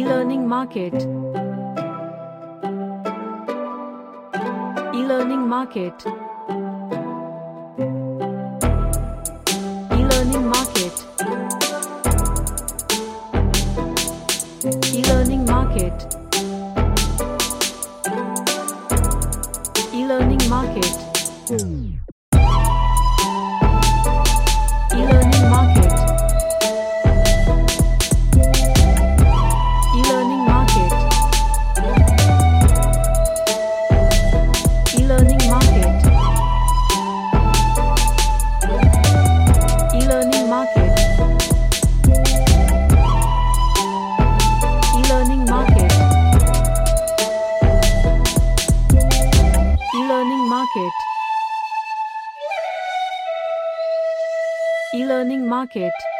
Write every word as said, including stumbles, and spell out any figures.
E-learning market. E-learning market. E-learning market. E-learning market. E-learning market. E-learning market. E-learning market. E-learning market. E-learning market. E-learning market. E-learning market. E-learning market.